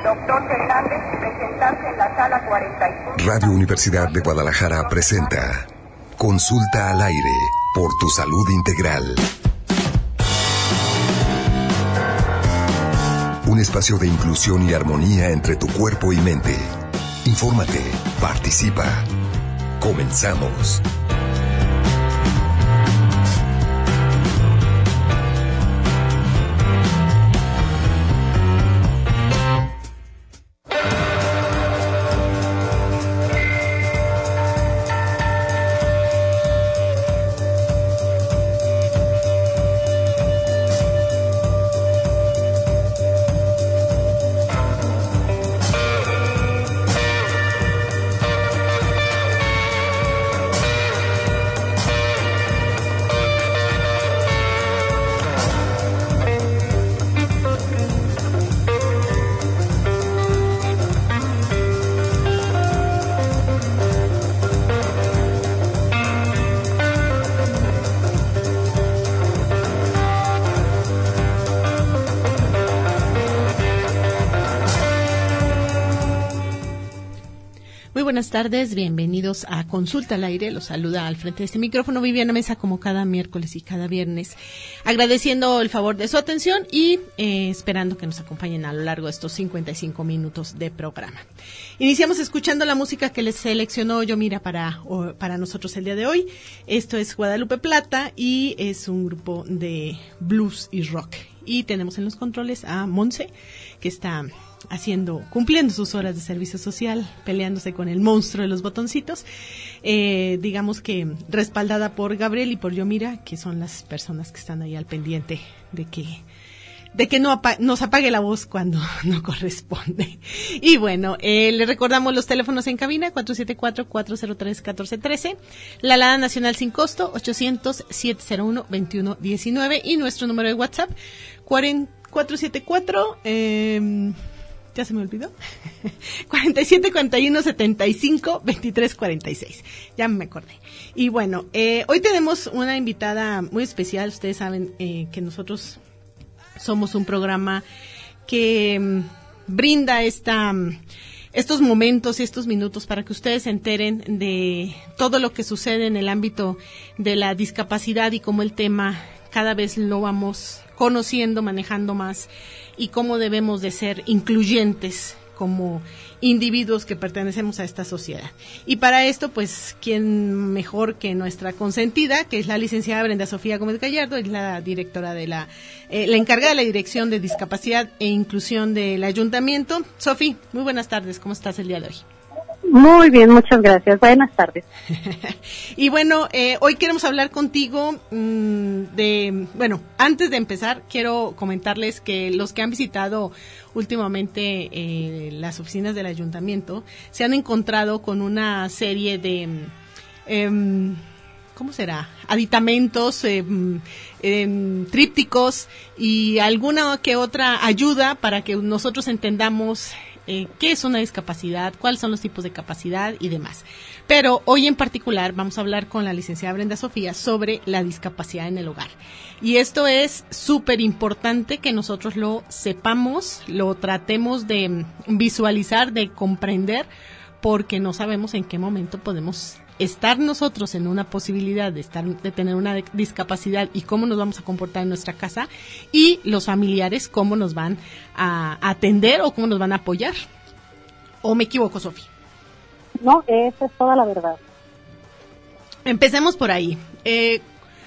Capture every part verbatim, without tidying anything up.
doctor Fernández, presentarse en la sala cuarenta y cinco. Radio Universidad de Guadalajara presenta Consulta al Aire por tu salud integral. Un espacio de inclusión y armonía entre tu cuerpo y mente. Infórmate, participa. Comenzamos. Buenas tardes, bienvenidos a Consulta al Aire. Los saluda al frente de este micrófono Viviana Mesa, como cada miércoles y cada viernes, agradeciendo el favor de su atención y eh, esperando que nos acompañen a lo largo de estos cincuenta y cinco minutos de programa. Iniciamos escuchando la música que les seleccionó Yomira para, o, para nosotros el día de hoy. Esto es Guadalupe Plata y es un grupo de blues y rock. Y tenemos en los controles a Monse, que está haciendo, cumpliendo sus horas de servicio social, peleándose con el monstruo de los botoncitos, eh, digamos que respaldada por Gabriel y por Yomira, que son las personas que están ahí al pendiente de que de que no apa- nos apague la voz cuando no corresponde. Y bueno, eh, le recordamos los teléfonos en cabina, cuatro siete cuatro, cuatro cero tres, uno cuatro uno tres, la alada nacional sin costo, ochocientos, siete cero uno, veintiuno diecinueve, y nuestro número de WhatsApp, cuatro siete cuatro, eh, ya se me olvidó, cuarenta y siete, cuarenta y uno, setenta y cinco, veintitrés, cuarenta y seis. Ya me acordé. Y bueno, eh, hoy tenemos una invitada muy especial. Ustedes saben eh, que nosotros somos un programa que um, brinda esta, um, estos momentos y estos minutos para que ustedes se enteren de todo lo que sucede en el ámbito de la discapacidad y cómo el tema cada vez lo vamos conociendo, manejando más, y cómo debemos de ser incluyentes como individuos que pertenecemos a esta sociedad. Y para esto, pues, ¿quién mejor que nuestra consentida, que es la licenciada Brenda Sofía Gómez Gallardo, es la directora de la, eh, la encargada de la Dirección de Discapacidad e Inclusión del Ayuntamiento? Sofi, muy buenas tardes, ¿cómo estás el día de hoy? Muy bien, muchas gracias. Buenas tardes. Y bueno, eh, hoy queremos hablar contigo mmm, de, bueno, antes de empezar, quiero comentarles que los que han visitado últimamente eh, las oficinas del ayuntamiento se han encontrado con una serie de, eh, ¿cómo será? Aditamentos, eh, eh, trípticos y alguna que otra ayuda para que nosotros entendamos Eh, qué es una discapacidad, cuáles son los tipos de capacidad y demás. Pero hoy en particular vamos a hablar con la licenciada Brenda Sofía sobre la discapacidad en el hogar. Y esto es súper importante que nosotros lo sepamos, lo tratemos de visualizar, de comprender, porque no sabemos en qué momento podemos estar nosotros en una posibilidad de estar de tener una discapacidad y cómo nos vamos a comportar en nuestra casa, y los familiares cómo nos van a atender o cómo nos van a apoyar. ¿O me equivoco, Sofi? No, esa es toda la verdad. Empecemos por ahí. Eh,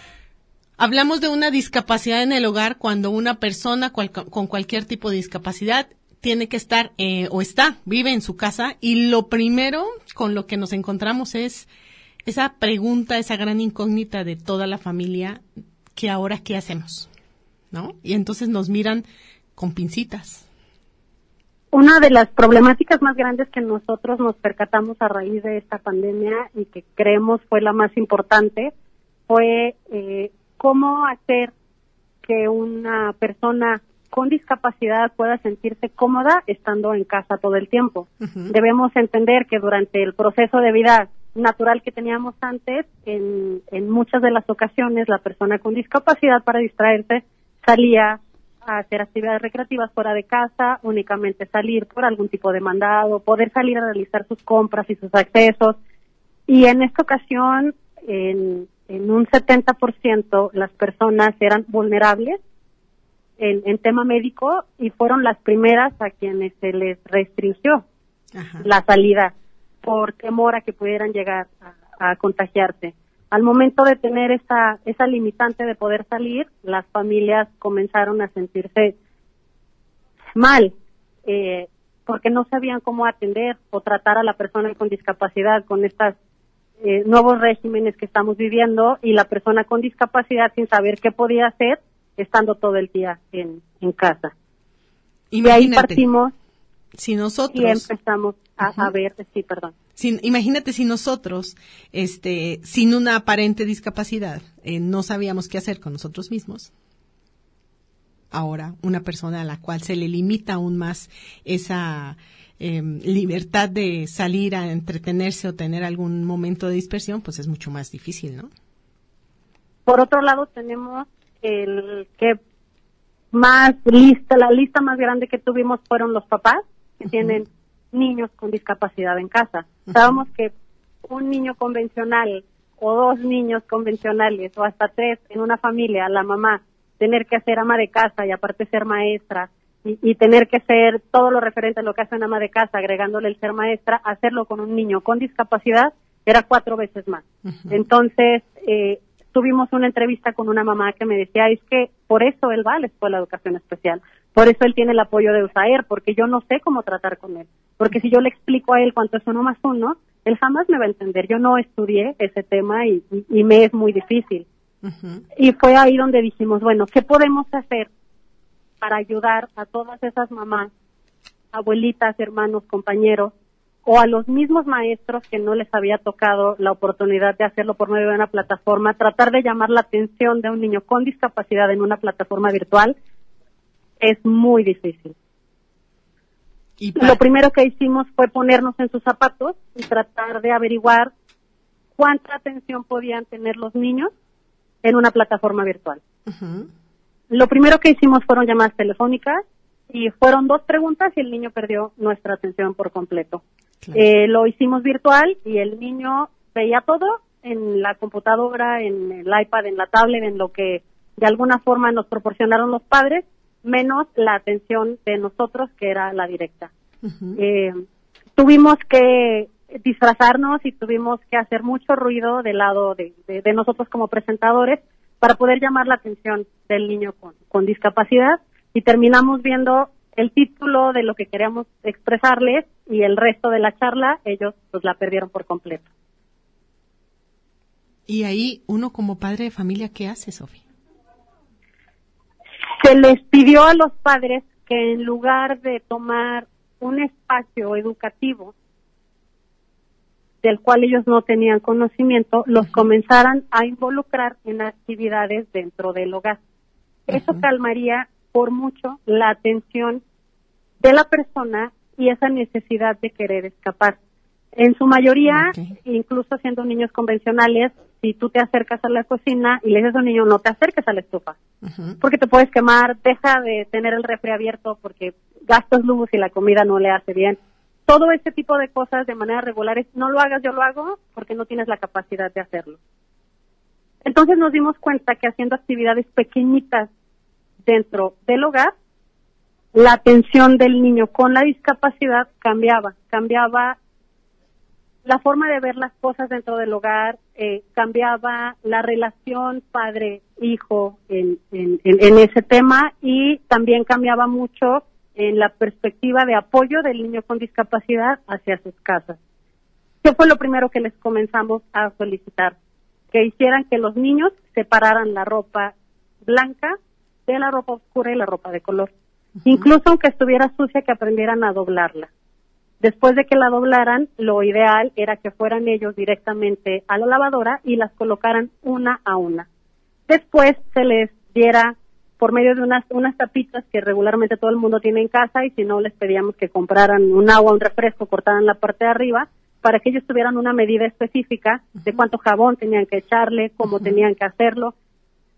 hablamos de una discapacidad en el hogar cuando una persona cual, con cualquier tipo de discapacidad tiene que estar eh, o está, vive en su casa, y lo primero con lo que nos encontramos es esa pregunta, esa gran incógnita de toda la familia, que ahora qué hacemos, ¿no? Y entonces nos miran con pincitas. Una de las problemáticas más grandes que nosotros nos percatamos a raíz de esta pandemia y que creemos fue la más importante fue eh, cómo hacer que una persona con discapacidad pueda sentirse cómoda estando en casa todo el tiempo. Uh-huh. Debemos entender que durante el proceso de vida natural que teníamos antes, en, en muchas de las ocasiones la persona con discapacidad, para distraerse, salía a hacer actividades recreativas fuera de casa, únicamente salir por algún tipo de mandado, poder salir a realizar sus compras y sus accesos. Y en esta ocasión, en, en un setenta por ciento, las personas eran vulnerables en, en tema médico y fueron las primeras a quienes se les restringió Ajá. la salida por temor a que pudieran llegar a, a contagiarse. Al momento de tener esa esa limitante de poder salir, las familias comenzaron a sentirse mal, eh, porque no sabían cómo atender o tratar a la persona con discapacidad con estos eh, nuevos regímenes que estamos viviendo, y la persona con discapacidad sin saber qué podía hacer estando todo el día en, en casa. Imagínate, de ahí partimos si nosotros, y empezamos a, uh-huh. a ver, sí, perdón. Sin, imagínate si nosotros, este, sin una aparente discapacidad, eh, no sabíamos qué hacer con nosotros mismos. Ahora, una persona a la cual se le limita aún más esa eh, libertad de salir a entretenerse o tener algún momento de dispersión, pues es mucho más difícil, ¿no? Por otro lado, tenemos el que más lista, la lista más grande que tuvimos fueron los papás que uh-huh. tienen niños con discapacidad en casa. Uh-huh. Sabemos que un niño convencional o dos niños convencionales o hasta tres en una familia, la mamá, tener que ser ama de casa y aparte ser maestra y, y tener que ser todo lo referente a lo que hace una ama de casa, agregándole el ser maestra, hacerlo con un niño con discapacidad era cuatro veces más. Uh-huh. Entonces, eh, tuvimos una entrevista con una mamá que me decía, es que por eso él va a la escuela de educación especial, por eso él tiene el apoyo de USAER, porque yo no sé cómo tratar con él, porque si yo le explico a él cuánto es uno más uno, él jamás me va a entender. Yo no estudié ese tema y, y, y me es muy difícil. Uh-huh. Y fue ahí donde dijimos, bueno, ¿qué podemos hacer para ayudar a todas esas mamás, abuelitas, hermanos, compañeros, o a los mismos maestros que no les había tocado la oportunidad de hacerlo por medio de una plataforma, tratar de llamar la atención de un niño con discapacidad en una plataforma virtual? Es muy difícil. ¿Y para... Lo primero que hicimos fue ponernos en sus zapatos y tratar de averiguar cuánta atención podían tener los niños en una plataforma virtual. Uh-huh. Lo primero que hicimos fueron llamadas telefónicas y fueron dos preguntas y el niño perdió nuestra atención por completo. Claro. Eh, lo hicimos virtual y el niño veía todo en la computadora, en el iPad, en la tablet, en lo que de alguna forma nos proporcionaron los padres, menos la atención de nosotros, que era la directa. Uh-huh. Eh, tuvimos que disfrazarnos y tuvimos que hacer mucho ruido del lado de, de, de nosotros como presentadores para poder llamar la atención del niño con, con discapacidad, y terminamos viendo el título de lo que queríamos expresarles y el resto de la charla, ellos pues la perdieron por completo. Y ahí uno como padre de familia, ¿qué hace, Sofía? Se les pidió a los padres que en lugar de tomar un espacio educativo del cual ellos no tenían conocimiento, los uh-huh. comenzaran a involucrar en actividades dentro del hogar. Uh-huh. Eso calmaría por mucho la atención de la persona y esa necesidad de querer escapar. En su mayoría, okay. incluso siendo niños convencionales, si tú te acercas a la cocina y le dices a un niño, no te acerques a la estufa, uh-huh. porque te puedes quemar, deja de tener el refri abierto porque gastas luz y la comida no le hace bien. Todo ese tipo de cosas de manera regular es, no lo hagas, yo lo hago, porque no tienes la capacidad de hacerlo. Entonces nos dimos cuenta que haciendo actividades pequeñitas dentro del hogar, la atención del niño con la discapacidad cambiaba, cambiaba la forma de ver las cosas dentro del hogar, eh, cambiaba la relación padre-hijo en, en, en, en ese tema, y también cambiaba mucho en la perspectiva de apoyo del niño con discapacidad hacia sus casas. ¿Qué fue lo primero que les comenzamos a solicitar? Que hicieran que los niños separaran la ropa blanca de la ropa oscura y la ropa de color. Uh-huh. Incluso aunque estuviera sucia, que aprendieran a doblarla. Después de que la doblaran, lo ideal era que fueran ellos directamente a la lavadora y las colocaran una a una. Después se les diera por medio de unas unas tapitas que regularmente todo el mundo tiene en casa, y si no les pedíamos que compraran un agua, un refresco, cortaran la parte de arriba, para que ellos tuvieran una medida específica uh-huh. de cuánto jabón tenían que echarle, cómo uh-huh. tenían que hacerlo.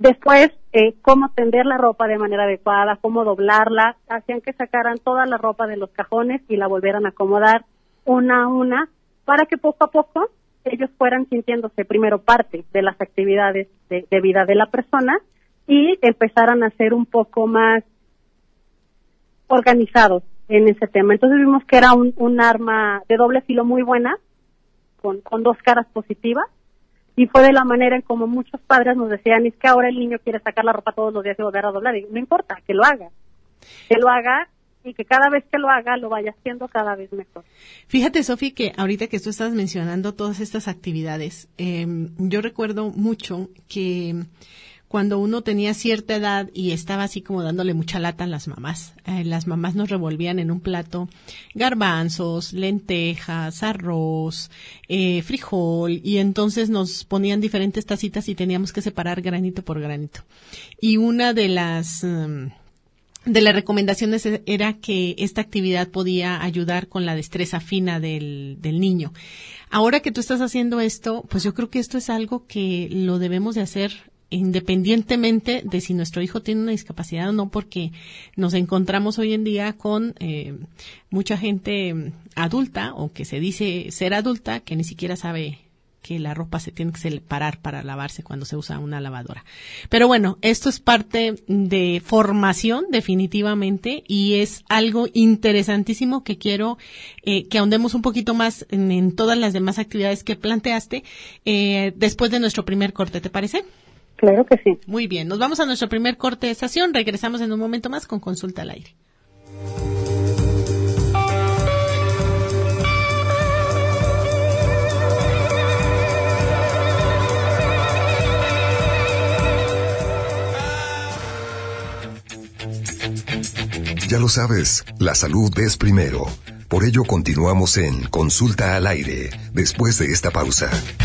Después, eh, cómo tender la ropa de manera adecuada, cómo doblarla, hacían que sacaran toda la ropa de los cajones y la volvieran a acomodar una a una, para que poco a poco ellos fueran sintiéndose primero parte de las actividades de, de vida de la persona y empezaran a ser un poco más organizados en ese tema. Entonces vimos que era un, un arma de doble filo muy buena, con, con dos caras positivas, y fue de la manera en como muchos padres nos decían, es que ahora el niño quiere sacar la ropa todos los días y volver a doblar. Y no importa, que lo haga, que lo haga y que cada vez que lo haga lo vaya haciendo cada vez mejor. Fíjate, Sofi, que ahorita que tú estás mencionando todas estas actividades, eh, yo recuerdo mucho que cuando uno tenía cierta edad y estaba así como dándole mucha lata a las mamás, eh, las mamás nos revolvían en un plato garbanzos, lentejas, arroz, eh, frijol, y entonces nos ponían diferentes tacitas y teníamos que separar granito por granito. Y una de las um, de las recomendaciones era que esta actividad podía ayudar con la destreza fina del, del niño. Ahora que tú estás haciendo esto, pues yo creo que esto es algo que lo debemos de hacer independientemente de si nuestro hijo tiene una discapacidad o no, porque nos encontramos hoy en día con eh, mucha gente adulta o que se dice ser adulta que ni siquiera sabe que la ropa se tiene que separar para lavarse cuando se usa una lavadora. Pero bueno, esto es parte de formación definitivamente y es algo interesantísimo que quiero eh, que ahondemos un poquito más en, en todas las demás actividades que planteaste eh, después de nuestro primer corte, ¿te parece? Claro que sí. Muy bien, nos vamos a nuestro primer corte de estación, regresamos en un momento más con Consulta al Aire. Ya lo sabes, la salud es primero. Por ello continuamos en Consulta al Aire, después de esta pausa.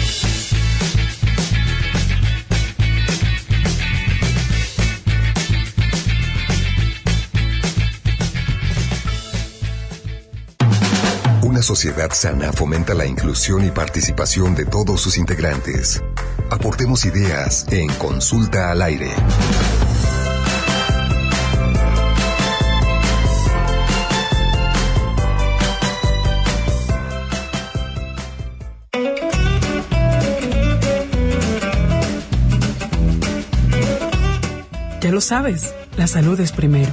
Una sociedad sana fomenta la inclusión y participación de todos sus integrantes. Aportemos ideas en Consulta al Aire. Ya lo sabes, la salud es primero.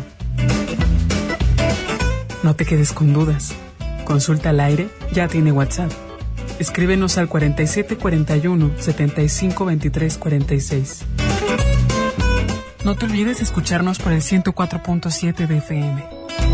No te quedes con dudas. Consulta al Aire ya tiene WhatsApp. Escríbenos al cuarenta y siete cuarenta y uno, setenta y cinco veintitrés cuarenta y seis. No te olvides de escucharnos por el ciento cuatro punto siete de F M.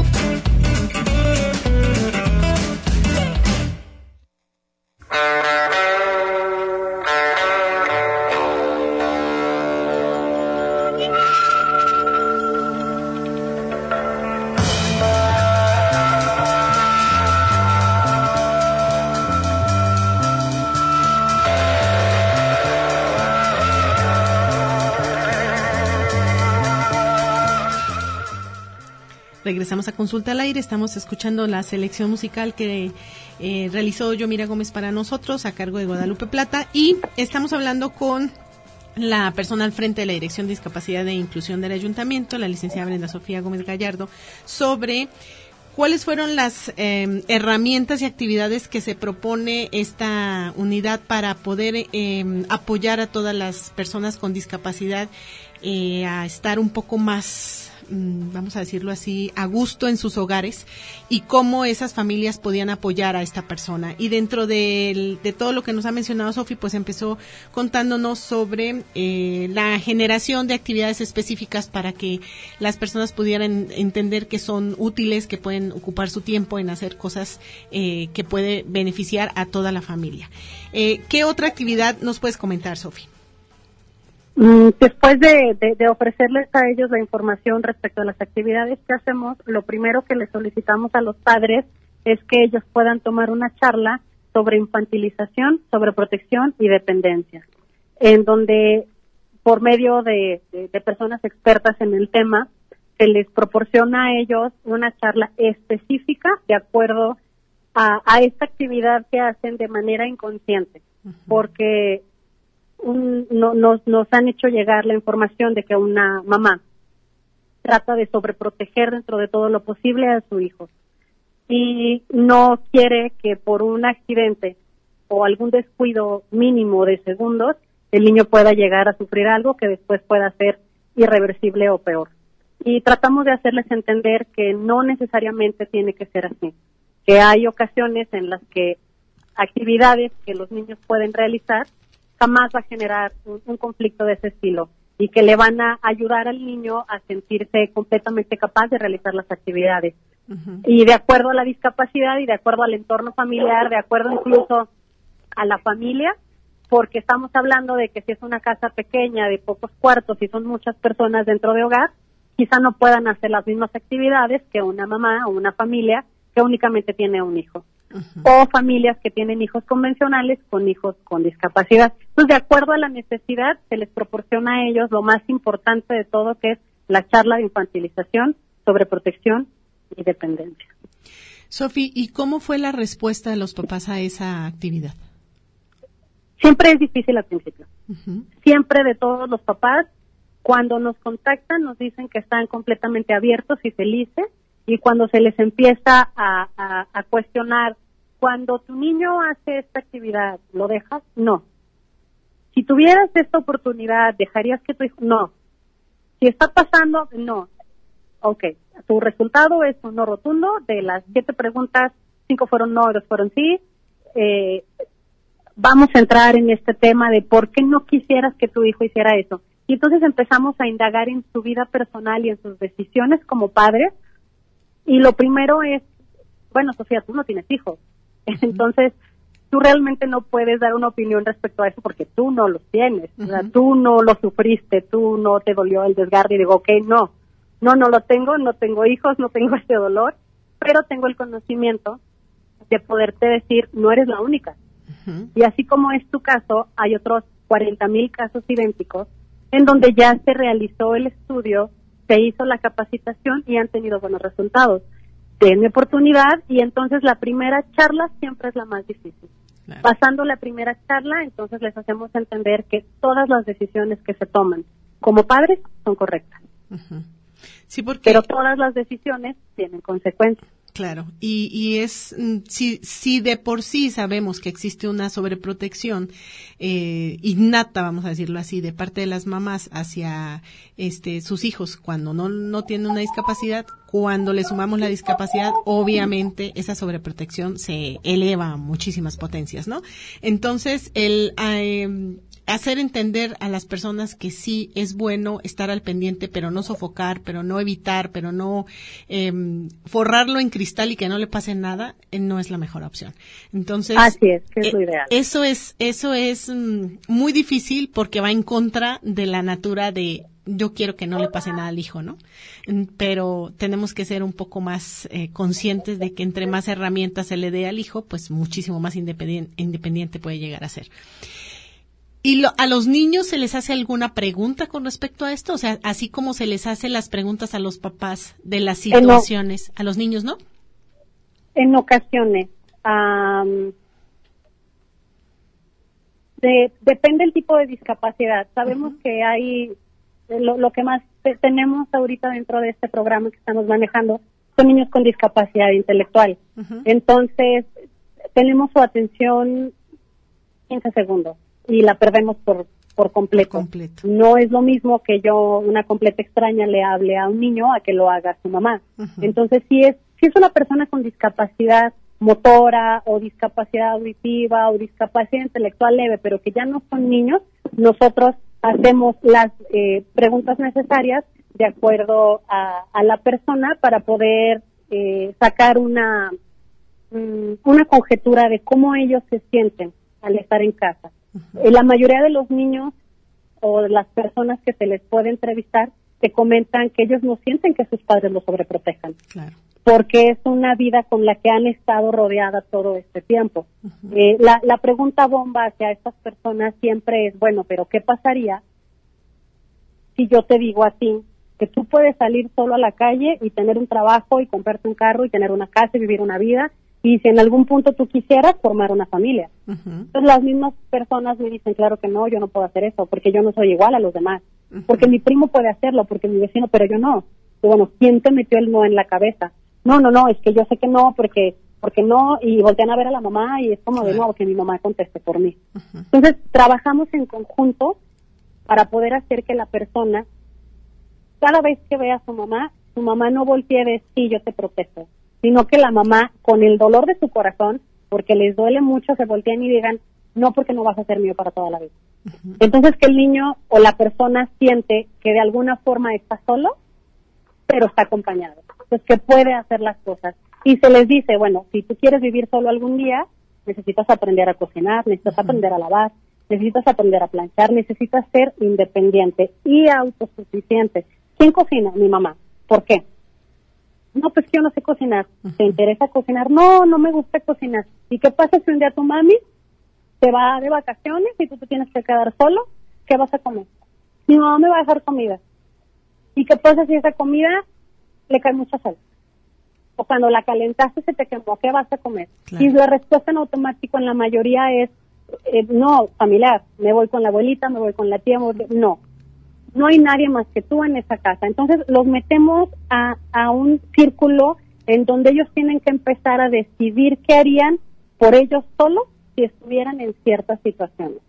Regresamos a Consulta al Aire, estamos escuchando la selección musical que eh, realizó Yomira Gómez para nosotros a cargo de Guadalupe Plata y estamos hablando con la persona al frente de la Dirección de Discapacidad e Inclusión del Ayuntamiento, la licenciada Brenda Sofía Gómez Gallardo, sobre cuáles fueron las eh, herramientas y actividades que se propone esta unidad para poder eh, apoyar a todas las personas con discapacidad eh, a estar un poco más, vamos a decirlo así, a gusto en sus hogares y cómo esas familias podían apoyar a esta persona. Y dentro de, de todo lo que nos ha mencionado Sofi, pues empezó contándonos sobre eh, la generación de actividades específicas para que las personas pudieran entender que son útiles, que pueden ocupar su tiempo en hacer cosas eh, que puede beneficiar a toda la familia. Eh, ¿Qué otra actividad nos puedes comentar, Sofi? Después de, de, de ofrecerles a ellos la información respecto a las actividades que hacemos, lo primero que les solicitamos a los padres es que ellos puedan tomar una charla sobre infantilización, sobre protección y dependencia, en donde por medio de, de, de personas expertas en el tema, se les proporciona a ellos una charla específica de acuerdo a, a esta actividad que hacen de manera inconsciente, uh-huh. porque un, no, nos, nos han hecho llegar la información de que una mamá trata de sobreproteger dentro de todo lo posible a su hijo y no quiere que por un accidente o algún descuido mínimo de segundos el niño pueda llegar a sufrir algo que después pueda ser irreversible o peor. Y tratamos de hacerles entender que no necesariamente tiene que ser así, que hay ocasiones en las que actividades que los niños pueden realizar jamás va a generar un, un conflicto de ese estilo y que le van a ayudar al niño a sentirse completamente capaz de realizar las actividades. Uh-huh. Y de acuerdo a la discapacidad y de acuerdo al entorno familiar, de acuerdo incluso a la familia, porque estamos hablando de que si es una casa pequeña, de pocos cuartos y son muchas personas dentro de hogar, quizá no puedan hacer las mismas actividades que una mamá o una familia que únicamente tiene un hijo. Uh-huh. O familias que tienen hijos convencionales con hijos con discapacidad. Entonces, de acuerdo a la necesidad, se les proporciona a ellos lo más importante de todo, que es la charla de infantilización, sobreprotección y dependencia. Sofi, ¿y cómo fue la respuesta de los papás a esa actividad? Siempre es difícil al principio. Uh-huh. Siempre de todos los papás, cuando nos contactan, nos dicen que están completamente abiertos y felices. Y cuando se les empieza a, a, a cuestionar, cuando tu niño hace esta actividad, ¿lo dejas? No. Si tuvieras esta oportunidad, ¿dejarías que tu hijo? No. Si está pasando, no. Ok, tu resultado es un no rotundo. De las siete preguntas, cinco fueron no, dos fueron sí. Eh, vamos a entrar en este tema de por qué no quisieras que tu hijo hiciera eso. Y entonces empezamos a indagar en su vida personal y en sus decisiones como padres. Y lo primero es, bueno, Sofía, tú no tienes hijos, entonces tú realmente no puedes dar una opinión respecto a eso porque tú no los tienes, uh-huh. O sea, tú no lo sufriste, tú no te dolió el desgarre y digo, ok, no, no, no lo tengo, no tengo hijos, no tengo este dolor, pero tengo el conocimiento de poderte decir, no eres la única. Uh-huh. Y así como es tu caso, hay otros cuarenta mil casos idénticos en donde ya se realizó el estudio, se hizo la capacitación y han tenido buenos resultados. Denme oportunidad y entonces la primera charla siempre es la más difícil. Claro. Pasando la primera charla, entonces les hacemos entender que todas las decisiones que se toman como padres son correctas. Uh-huh. Sí, porque... Pero todas las decisiones tienen consecuencias. Claro, y, y es, si, si de por sí sabemos que existe una sobreprotección eh, innata, vamos a decirlo así, de parte de las mamás hacia este sus hijos cuando no, no tienen una discapacidad, cuando le sumamos la discapacidad, obviamente esa sobreprotección se eleva a muchísimas potencias, ¿no? Entonces, el... Eh, hacer entender a las personas que sí es bueno estar al pendiente, pero no sofocar, pero no evitar, pero no eh, forrarlo en cristal y que no le pase nada, eh, no es la mejor opción. Entonces, así es, que es lo ideal. Eh, eso es, eso es mm, muy difícil porque va en contra de la natura de yo quiero que no le pase nada al hijo, ¿no? Pero tenemos que ser un poco más eh, conscientes de que entre más herramientas se le dé al hijo, pues muchísimo más independiente, independiente puede llegar a ser. ¿Y lo, a los niños se les hace alguna pregunta con respecto a esto? O sea, así como se les hace las preguntas a los papás de las situaciones, no. A los niños, ¿no? En ocasiones. Um, de, depende del tipo de discapacidad. Sabemos uh-huh. que hay, lo, lo que más te, tenemos ahorita dentro de este programa que estamos manejando son niños con discapacidad intelectual. Uh-huh. Entonces, tenemos su atención quince segundos. Y la perdemos por por completo. por completo. No es lo mismo que yo, una completa extraña, le hable a un niño a que lo haga su mamá. Uh-huh. Entonces, si es si es una persona con discapacidad motora o discapacidad auditiva o discapacidad intelectual leve, pero que ya no son niños, nosotros hacemos las eh, preguntas necesarias de acuerdo a, a la persona para poder eh, sacar una, um, una conjetura de cómo ellos se sienten al estar en casa. Uh-huh. La mayoría de los niños o de las personas que se les puede entrevistar te comentan que ellos no sienten que sus padres los sobreprotejan. Claro. Porque es una vida con la que han estado rodeadas todo este tiempo. Uh-huh. Eh, la, la pregunta bomba hacia estas personas siempre es, bueno, pero ¿qué pasaría si yo te digo a ti que tú puedes salir solo a la calle y tener un trabajo y comprarte un carro y tener una casa y vivir una vida y si en algún punto tú quisieras formar una familia. Uh-huh. Entonces las mismas personas me dicen, claro que no, yo no puedo hacer eso, porque yo no soy igual a los demás, uh-huh. porque mi primo puede hacerlo, porque mi vecino, pero yo no. Y bueno, ¿quién te metió el no en la cabeza? No, no, no, es que yo sé que no, porque porque no, y voltean a ver a la mamá y es como de nuevo que mi mamá conteste por mí. Uh-huh. Entonces trabajamos en conjunto para poder hacer que la persona, cada vez que vea a su mamá, su mamá no voltee de sí, yo te protejo, sino que la mamá, con el dolor de su corazón, porque les duele mucho, se volteen y digan, no, porque no vas a ser mío para toda la vida. Uh-huh. Entonces que el niño o la persona siente que de alguna forma está solo, pero está acompañado, pues que puede hacer las cosas. Y se les dice, bueno, si tú quieres vivir solo algún día, necesitas aprender a cocinar, necesitas uh-huh. aprender a lavar, necesitas aprender a planchar, necesitas ser independiente y autosuficiente. ¿Quién cocina? Mi mamá. ¿Por qué? No, pues que yo no sé cocinar. Uh-huh. ¿Te interesa cocinar? No, no me gusta cocinar. ¿Y qué pasa si un día tu mami te va de vacaciones y tú te tienes que quedar solo? ¿Qué vas a comer? Mi mamá me va a dejar comida. ¿Y qué pasa si esa comida le cae mucha sal? O cuando la calentaste se te quemó, ¿qué vas a comer? Claro. Y la respuesta en automático en la mayoría es, eh, no, familiar, me voy con la abuelita, me voy con la tía, voy... no. No hay nadie más que tú en esa casa. Entonces los metemos a, a un círculo en donde ellos tienen que empezar a decidir qué harían por ellos solos si estuvieran en ciertas situaciones.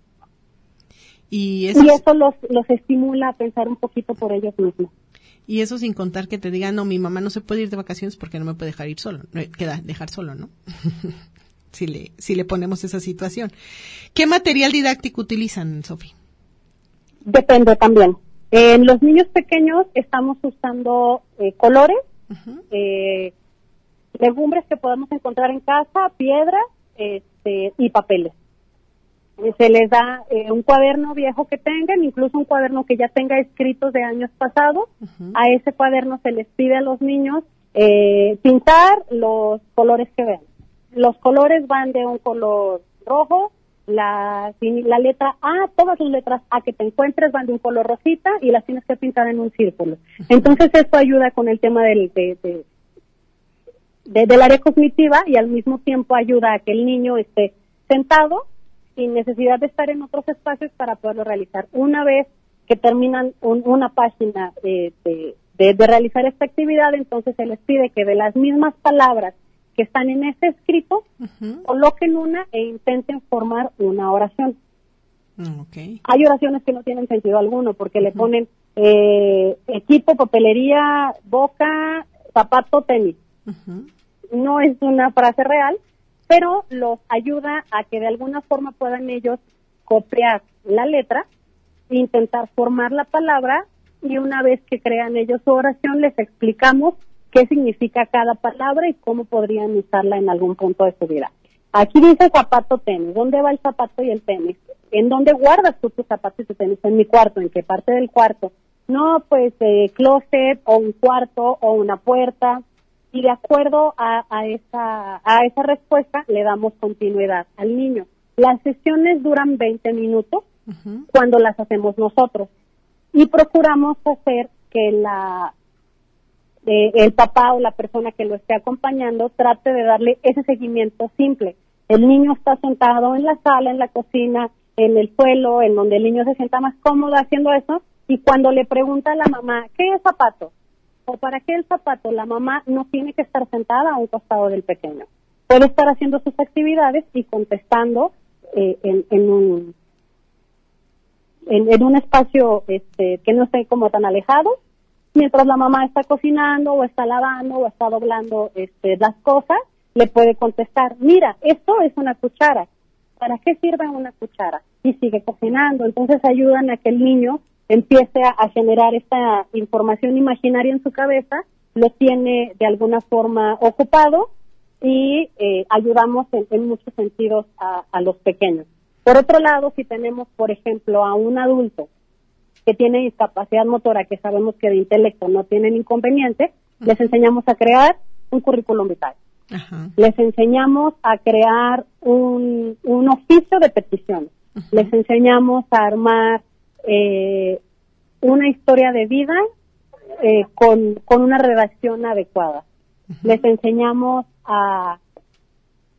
Y eso, y eso los, los estimula a pensar un poquito por ellos mismos. Y eso sin contar que te digan, no, mi mamá no se puede ir de vacaciones porque no me puede dejar ir solo, queda dejar solo, ¿no? si le si le ponemos esa situación. ¿Qué material didáctico utilizan, Sofi? Depende también. En los niños pequeños estamos usando eh, colores, uh-huh. eh, legumbres que podemos encontrar en casa, piedras este, y papeles. Se les da eh, un cuaderno viejo que tengan, incluso un cuaderno que ya tenga escritos de años pasados. Uh-huh. A ese cuaderno se les pide a los niños eh, pintar los colores que vean. Los colores van de un color rojo, la, la letra A, todas las letras A que te encuentres van de un color rosita y las tienes que pintar en un círculo. Uh-huh. Entonces esto ayuda con el tema del, de, de, de, del área cognitiva y al mismo tiempo ayuda a que el niño esté sentado sin necesidad de estar en otros espacios para poderlo realizar. Una vez que terminan un, una página de, de, de, de realizar esta actividad, entonces se les pide que de las mismas palabras que están en ese escrito, uh-huh. coloquen una e intenten formar una oración. Okay. Hay oraciones que no tienen sentido alguno porque uh-huh. le ponen eh, equipo, papelería, boca, zapato, tenis. Uh-huh. No es una frase real, pero los ayuda a que de alguna forma puedan ellos copiar la letra, intentar formar la palabra y una vez que crean ellos su oración les explicamos qué significa cada palabra y cómo podrían usarla en algún punto de su vida. Aquí dice zapato, tenis. ¿Dónde va el zapato y el tenis? ¿En dónde guardas tú tus zapatos y tu tenis? En mi cuarto. ¿En qué parte del cuarto? No, pues eh, closet o un cuarto o una puerta. Y de acuerdo a, a esa a esa respuesta le damos continuidad al niño. Las sesiones duran veinte minutos uh-huh. cuando las hacemos nosotros y procuramos hacer que la eh, el papá o la persona que lo esté acompañando trate de darle ese seguimiento simple. El niño está sentado en la sala, en la cocina, en el suelo, en donde el niño se sienta más cómodo haciendo eso y cuando le pregunta a la mamá, ¿qué es zapato? O para qué el zapato, la mamá no tiene que estar sentada a un costado del pequeño. Puede estar haciendo sus actividades y contestando eh, en, en un en, en un espacio este, que no esté como tan alejado, mientras la mamá está cocinando o está lavando o está doblando este, las cosas, le puede contestar, mira, esto es una cuchara, ¿para qué sirve una cuchara? Y sigue cocinando. Entonces ayudan a que el niño empiece a, a generar esta información imaginaria en su cabeza, lo tiene de alguna forma ocupado y eh, ayudamos en, en muchos sentidos a, a los pequeños. Por otro lado, si tenemos, por ejemplo, a un adulto que tiene discapacidad motora, que sabemos que de intelecto no tienen inconveniente, uh-huh. les enseñamos a crear un currículum vitae. Uh-huh. Les enseñamos a crear un, un oficio de petición. Uh-huh. Les enseñamos a armar eh, una historia de vida eh, con, con una redacción adecuada. Uh-huh. Les enseñamos a,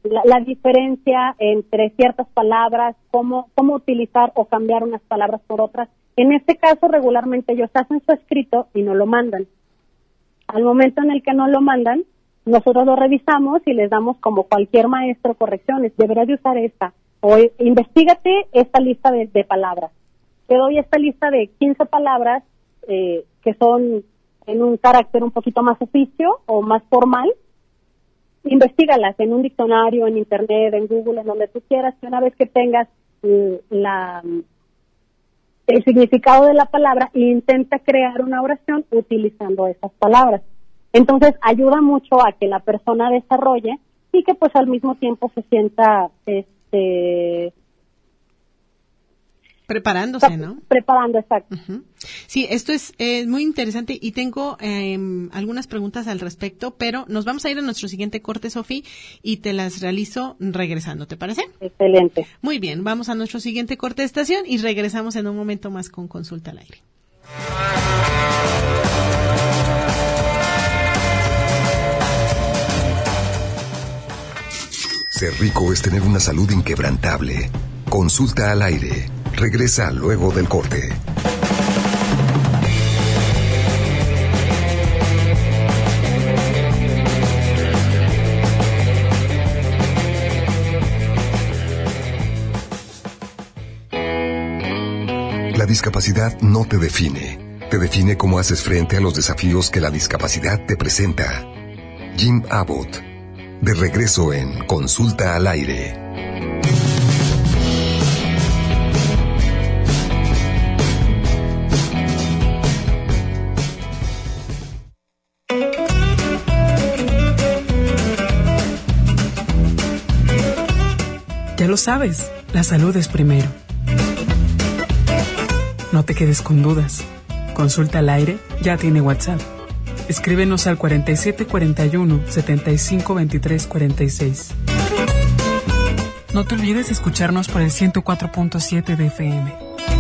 la, la diferencia entre ciertas palabras, cómo, cómo utilizar o cambiar unas palabras por otras. En este caso, regularmente ellos hacen su escrito y no lo mandan. Al momento en el que no lo mandan, nosotros lo revisamos y les damos, como cualquier maestro, correcciones. Deberías de usar esta. O investígate esta lista de, de palabras. Te doy esta lista de quince palabras eh, que son en un carácter un poquito más oficio o más formal. Investígalas en un diccionario, en internet, en Google, en donde tú quieras, que una vez que tengas eh, la... el significado de la palabra, e intenta crear una oración utilizando esas palabras. Entonces, ayuda mucho a que la persona desarrolle y que pues al mismo tiempo se sienta este preparándose, ¿no? Preparando, exacto. Uh-huh. Sí, esto es eh, muy interesante y tengo eh, algunas preguntas al respecto, pero nos vamos a ir a nuestro siguiente corte, Sofi, y te las realizo regresando, ¿te parece? Excelente. Muy bien, vamos a nuestro siguiente corte de estación y regresamos en un momento más con Consulta al Aire. Ser rico es tener una salud inquebrantable. Consulta al Aire. Regresa luego del corte. La discapacidad no te define. Te define cómo haces frente a los desafíos que la discapacidad te presenta. Jim Abbott. De regreso en Consulta al Aire. Ya lo sabes, la salud es primero. No te quedes con dudas. Consulta al Aire ya tiene WhatsApp. Escríbenos al cuarenta y siete cuarenta y uno, setenta y cinco veintitrés cuarenta y seis. No te olvides de escucharnos por el ciento cuatro punto siete de F M.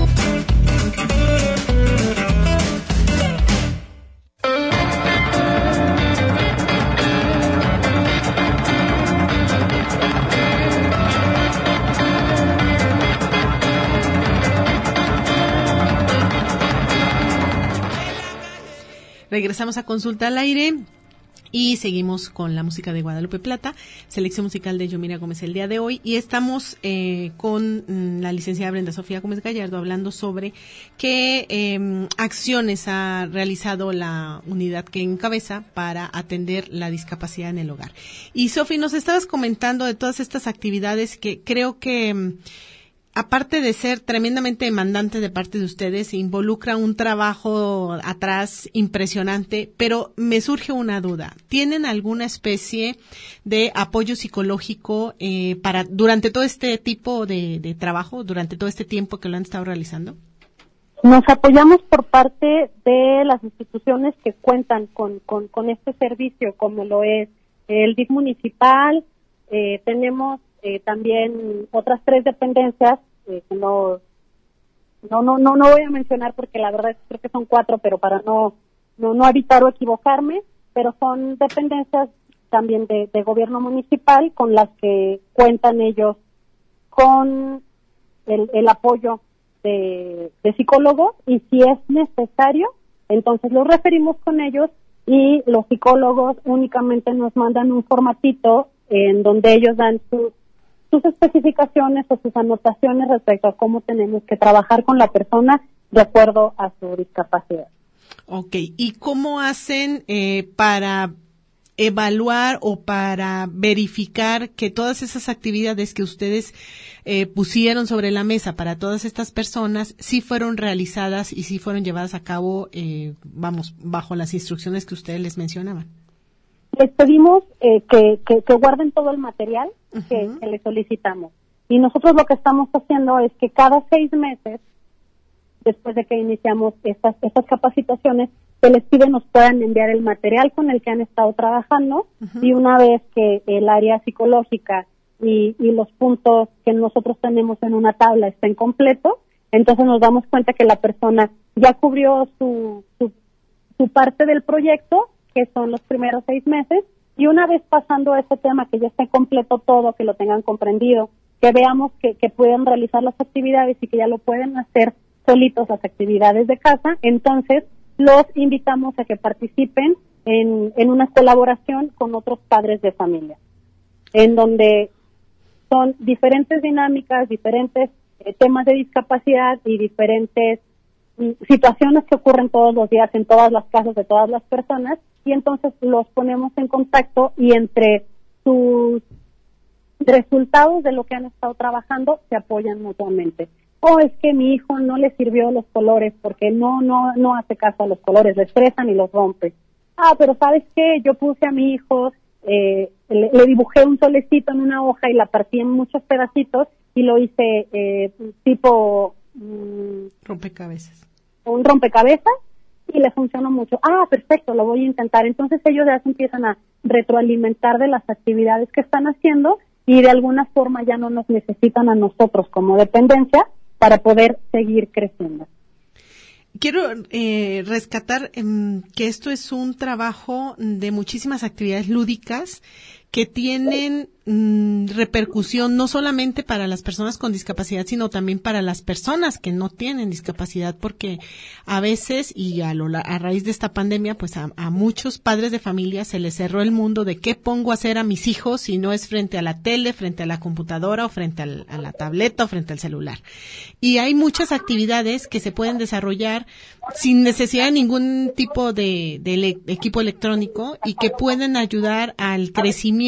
Regresamos a Consulta al Aire y seguimos con la música de Guadalupe Plata, selección musical de Yomira Gómez el día de hoy, y estamos eh, con mm, la licenciada Brenda Sofía Gómez Gallardo hablando sobre qué eh, acciones ha realizado la unidad que encabeza para atender la discapacidad en el hogar. Y Sofi, nos estabas comentando de todas estas actividades que creo que mm, aparte de ser tremendamente demandante de parte de ustedes, involucra un trabajo atrás impresionante, pero me surge una duda. ¿Tienen alguna especie de apoyo psicológico eh, para durante todo este tipo de, de trabajo, durante todo este tiempo que lo han estado realizando? Nos apoyamos por parte de las instituciones que cuentan con, con, con este servicio, como lo es el D I F municipal. Eh, tenemos Eh, también otras tres dependencias eh, que no, no no no no voy a mencionar porque la verdad creo que son cuatro, pero para no no no evitar o equivocarme, pero son dependencias también de, de gobierno municipal con las que cuentan ellos con el, el apoyo de, de psicólogos, y si es necesario entonces los referimos con ellos y los psicólogos únicamente nos mandan un formatito en donde ellos dan sus sus especificaciones o sus anotaciones respecto a cómo tenemos que trabajar con la persona de acuerdo a su discapacidad. Ok, ¿y cómo hacen eh, para evaluar o para verificar que todas esas actividades que ustedes eh, pusieron sobre la mesa para todas estas personas sí fueron realizadas y sí fueron llevadas a cabo, eh, vamos, bajo las instrucciones que ustedes les mencionaban? Les pedimos eh, que, que, que guarden todo el material uh-huh. que, que les solicitamos. Y nosotros lo que estamos haciendo es que cada seis meses, después de que iniciamos estas, estas capacitaciones, se les pide nos puedan enviar el material con el que han estado trabajando uh-huh. y una vez que el área psicológica y, y los puntos que nosotros tenemos en una tabla estén completos, entonces nos damos cuenta que la persona ya cubrió su, su, su parte del proyecto, que son los primeros seis meses, Y una vez pasando ese tema, que ya esté completo todo, que lo tengan comprendido, que veamos que, que pueden realizar las actividades y que ya lo pueden hacer solitos las actividades de casa, entonces los invitamos a que participen en, en una colaboración con otros padres de familia, en donde son diferentes dinámicas, diferentes eh, temas de discapacidad y diferentes mm, situaciones que ocurren todos los días en todas las casas de todas las personas, y entonces los ponemos en contacto y entre sus resultados de lo que han estado trabajando se apoyan mutuamente. O oh, es que mi hijo no le sirvió los colores porque no no no hace caso a los colores, le estresan y los rompe. Ah, pero ¿sabes qué? Yo puse a mi hijo, eh, le, le dibujé un solecito en una hoja y la partí en muchos pedacitos y lo hice eh, tipo... Mm, rompecabezas. Un rompecabezas y le funcionó mucho. Ah, perfecto, lo voy a intentar. Entonces ellos ya se empiezan a retroalimentar de las actividades que están haciendo y de alguna forma ya no nos necesitan a nosotros como dependencia para poder seguir creciendo. Quiero eh, rescatar eh, que esto es un trabajo de muchísimas actividades lúdicas que tienen mm, repercusión no solamente para las personas con discapacidad, sino también para las personas que no tienen discapacidad, porque a veces, y a, lo, a raíz de esta pandemia, pues a, a muchos padres de familia se les cerró el mundo de qué pongo a hacer a mis hijos si no es frente a la tele, frente a la computadora o frente al, a la tableta o frente al celular. Y hay muchas actividades que se pueden desarrollar sin necesidad de ningún tipo de, de ele- equipo electrónico y que pueden ayudar al crecimiento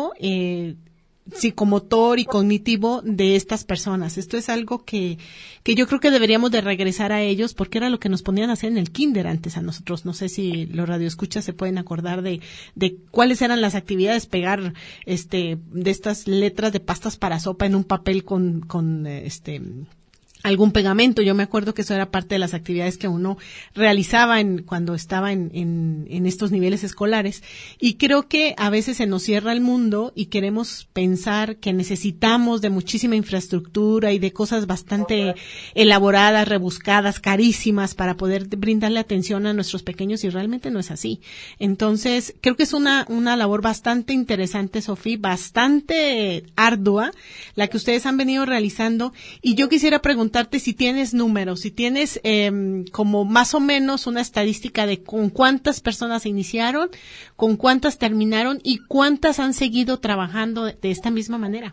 eh, psicomotor y cognitivo de estas personas. Esto es algo que, que yo creo que deberíamos de regresar a ellos, porque era lo que nos ponían a hacer en el kinder antes a nosotros. No sé si los radioescuchas se pueden acordar de, de cuáles eran las actividades, pegar este de estas letras de pastas para sopa en un papel con, con este algún pegamento. Yo me acuerdo que eso era parte de las actividades que uno realizaba en, cuando estaba en, en, en estos niveles escolares. Y creo que a veces se nos cierra el mundo y queremos pensar que necesitamos de muchísima infraestructura y de cosas bastante elaboradas, rebuscadas, carísimas para poder brindarle atención a nuestros pequeños, y realmente no es así. Entonces, creo que es una, una labor bastante interesante, Sofía, bastante ardua, la que ustedes han venido realizando. Y yo quisiera preguntar si tienes números, si tienes eh, como más o menos una estadística de con cuántas personas iniciaron, con cuántas terminaron y cuántas han seguido trabajando de esta misma manera.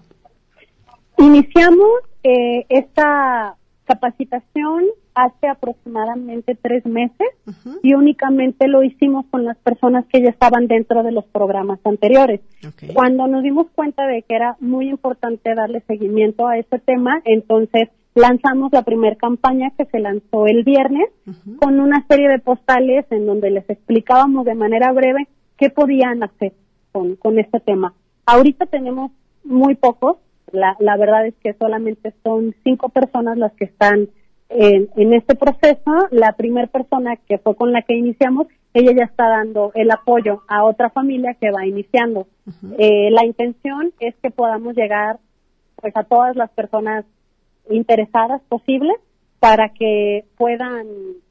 Iniciamos eh, esta capacitación hace aproximadamente tres meses uh-huh. y únicamente lo hicimos con las personas que ya estaban dentro de los programas anteriores. Okay. Cuando nos dimos cuenta de que era muy importante darle seguimiento a este tema, entonces lanzamos la primera campaña, que se lanzó el viernes, uh-huh. con una serie de postales en donde les explicábamos de manera breve qué podían hacer con, con este tema. Ahorita tenemos muy pocos, la, la verdad es que solamente son cinco personas las que están en, en este proceso. La primera persona que fue con la que iniciamos, ella ya está dando el apoyo a otra familia que va iniciando. Uh-huh. Eh, la intención es que podamos llegar pues a todas las personas interesadas posibles para que puedan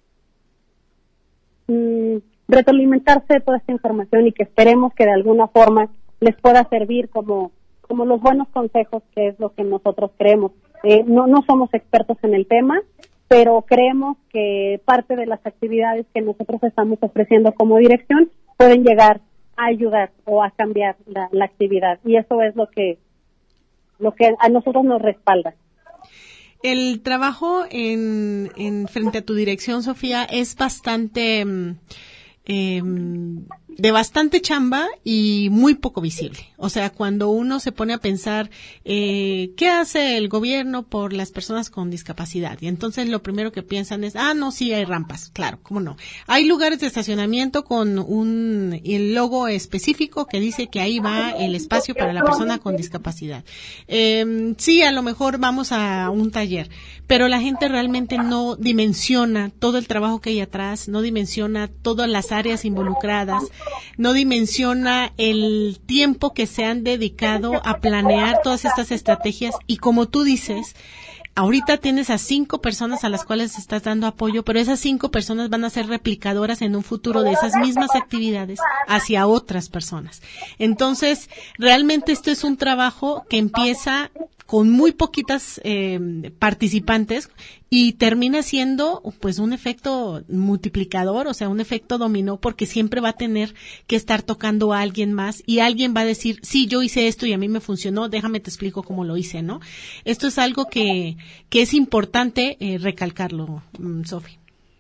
mm, retroalimentarse de toda esta información y que esperemos que de alguna forma les pueda servir como, como los buenos consejos, que es lo que nosotros creemos. Eh, no, no somos expertos en el tema, pero creemos que parte de las actividades que nosotros estamos ofreciendo como dirección pueden llegar a ayudar o a cambiar la, la actividad, y eso es lo que, lo que a nosotros nos respalda. El trabajo en, en frente a tu dirección, Sofía, es bastante eh, de bastante chamba y muy poco visible. O sea, cuando uno se pone a pensar eh, ¿qué hace el gobierno por las personas con discapacidad? Y entonces lo primero que piensan es, ah, no, sí hay rampas, claro, cómo no. Hay lugares de estacionamiento con un el logo específico que dice que ahí va el espacio para la persona con discapacidad. Eh, sí, a lo mejor vamos a un taller, pero la gente realmente no dimensiona todo el trabajo que hay atrás, no dimensiona todas las áreas involucradas, no dimensiona el tiempo que se han dedicado a planear todas estas estrategias, y como tú dices, ahorita tienes a cinco personas a las cuales estás dando apoyo, pero esas cinco personas van a ser replicadoras en un futuro de esas mismas actividades hacia otras personas. Entonces, realmente esto es un trabajo que empieza con muy poquitas eh, participantes y termina siendo pues un efecto multiplicador, o sea, un efecto dominó, porque siempre va a tener que estar tocando a alguien más y alguien va a decir, sí, yo hice esto y a mí me funcionó, déjame te explico cómo lo hice, ¿no? Esto es algo que, que es importante eh, recalcarlo, um, Sofi.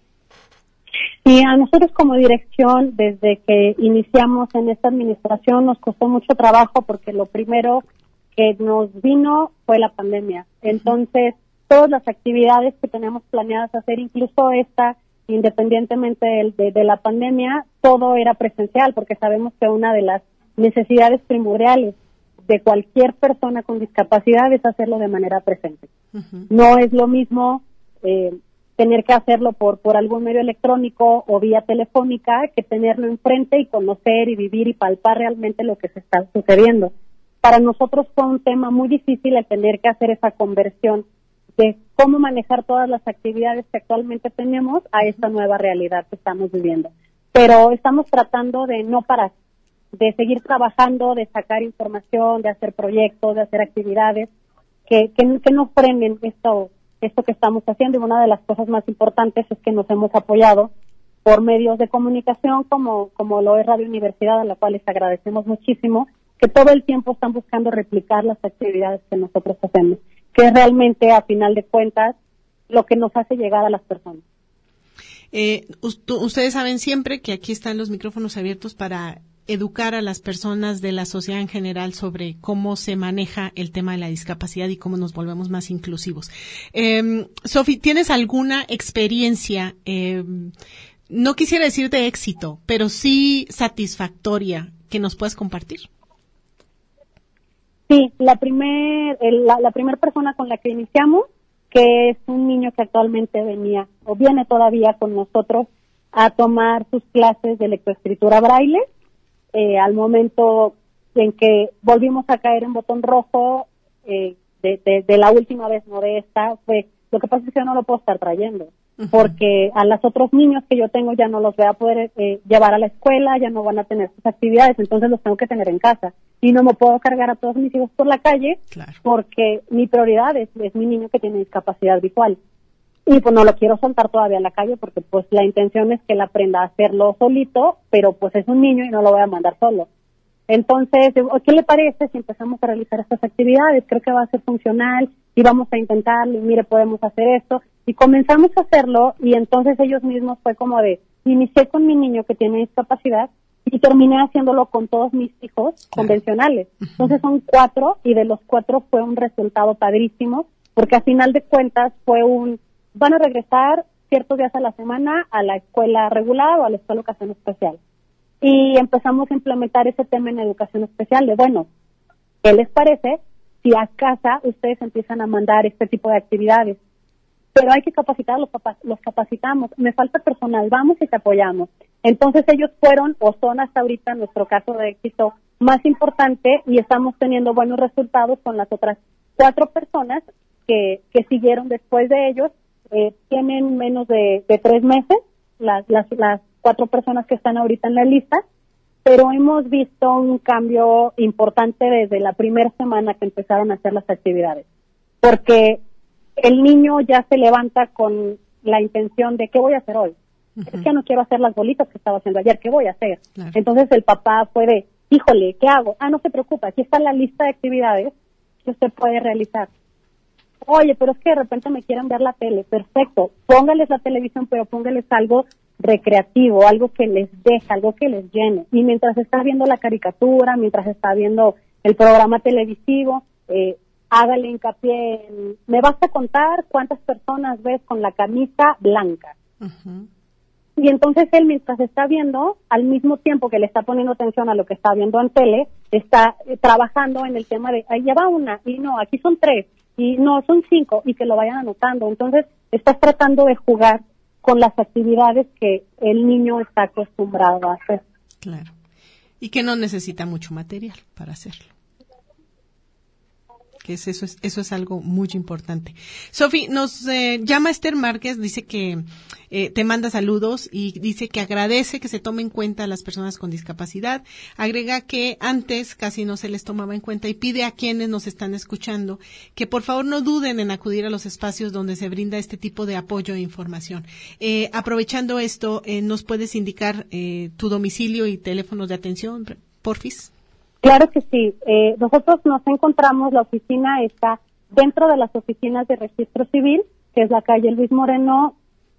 Y a nosotros como dirección, desde que iniciamos en esta administración, nos costó mucho trabajo porque lo primero que nos vino fue la pandemia. Entonces, todas las actividades que teníamos planeadas hacer, incluso esta, independientemente de, de, de la pandemia, todo era presencial, porque sabemos que una de las necesidades primordiales de cualquier persona con discapacidad es hacerlo de manera presente. Uh-huh. No es lo mismo eh, tener que hacerlo por, por algún medio electrónico o vía telefónica que tenerlo enfrente y conocer y vivir y palpar realmente lo que se está sucediendo. Para nosotros fue un tema muy difícil el tener que hacer esa conversión de cómo manejar todas las actividades que actualmente tenemos a esta nueva realidad que estamos viviendo. Pero estamos tratando de no parar, de seguir trabajando, de sacar información, de hacer proyectos, de hacer actividades que, que, que no frenen esto, esto que estamos haciendo. Y una de las cosas más importantes es que nos hemos apoyado por medios de comunicación como, como lo es Radio Universidad, a la cual les agradecemos muchísimo, que todo el tiempo están buscando replicar las actividades que nosotros hacemos, que es realmente, a final de cuentas, lo que nos hace llegar a las personas. Eh, ustedes saben siempre que aquí están los micrófonos abiertos para educar a las personas de la sociedad en general sobre cómo se maneja el tema de la discapacidad y cómo nos volvemos más inclusivos. Eh, Sofi, ¿tienes alguna experiencia, eh, no quisiera decir de éxito, pero sí satisfactoria, que nos puedas compartir? Sí, la primer, el, la, la primer persona con la que iniciamos, que es un niño que actualmente venía o viene todavía con nosotros a tomar sus clases de lectoescritura braille, eh, al momento en que volvimos a caer en botón rojo, eh, de, de, de la última vez, no de esta, fue, lo que pasa es que yo no lo puedo estar trayendo, uh-huh. porque a los otros niños que yo tengo ya no los voy a poder eh, llevar a la escuela, ya no van a tener sus actividades, entonces los tengo que tener en casa. Y no me puedo cargar a todos mis hijos por la calle, claro. porque mi prioridad es, es mi niño que tiene discapacidad visual. Y pues no lo quiero soltar todavía a la calle porque pues la intención es que él aprenda a hacerlo solito, pero pues es un niño y no lo voy a mandar solo. Entonces, ¿qué le parece si empezamos a realizar estas actividades? Creo que va a ser funcional y vamos a intentarlo y mire, podemos hacer esto. Y comenzamos a hacerlo y entonces ellos mismos fue como de, inicié con mi niño que tiene discapacidad y terminé haciéndolo con todos mis hijos convencionales. Entonces son cuatro y de los cuatro fue un resultado padrísimo porque a final de cuentas fue un, van a regresar ciertos días a la semana a la escuela regular o a la escuela de educación especial. Y empezamos a implementar ese tema en educación especial de, bueno, ¿qué les parece si a casa ustedes empiezan a mandar este tipo de actividades? Pero hay que capacitar, los, los capacitamos, me falta personal, vamos y te apoyamos. Entonces ellos fueron o son hasta ahorita nuestro caso de éxito más importante y estamos teniendo buenos resultados con las otras cuatro personas que, que siguieron después de ellos. Eh, tienen menos de, de tres meses las, las, las cuatro personas que están ahorita en la lista, pero hemos visto un cambio importante desde la primera semana que empezaron a hacer las actividades, porque el niño ya se levanta con la intención de ¿qué voy a hacer hoy? Uh-huh. Es que no quiero hacer las bolitas que estaba haciendo ayer, ¿qué voy a hacer? Claro. Entonces el papá fue de, híjole, ¿qué hago? Ah, no se preocupe, aquí está la lista de actividades que usted puede realizar. Oye, pero es que de repente me quieren ver la tele, perfecto, póngales la televisión, pero póngales algo recreativo, algo que les deje, algo que les llene. Y mientras está viendo la caricatura, mientras está viendo el programa televisivo, eh, hágale hincapié en, me basta contar cuántas personas ves con la camisa blanca. Uh-huh. Y entonces él, mientras está viendo, al mismo tiempo que le está poniendo atención a lo que está viendo en tele, está eh, trabajando en el tema de, ahí ya va una, y no, aquí son tres, y no, son cinco, y que lo vayan anotando. Entonces, estás tratando de jugar con las actividades que el niño está acostumbrado a hacer. Claro. Y que no necesita mucho material para hacerlo. que es eso, es, eso es algo muy importante. Sofi, nos eh, llama Esther Márquez, dice que eh, te manda saludos y dice que agradece que se tome en cuenta a las personas con discapacidad. Agrega que antes casi no se les tomaba en cuenta y pide a quienes nos están escuchando que por favor no duden en acudir a los espacios donde se brinda este tipo de apoyo e información. Eh, aprovechando esto, eh, ¿nos puedes indicar eh, tu domicilio y teléfonos de atención, porfis? Claro que sí. Eh, nosotros nos encontramos, la oficina está dentro de las oficinas de registro civil, que es la calle Luis Moreno.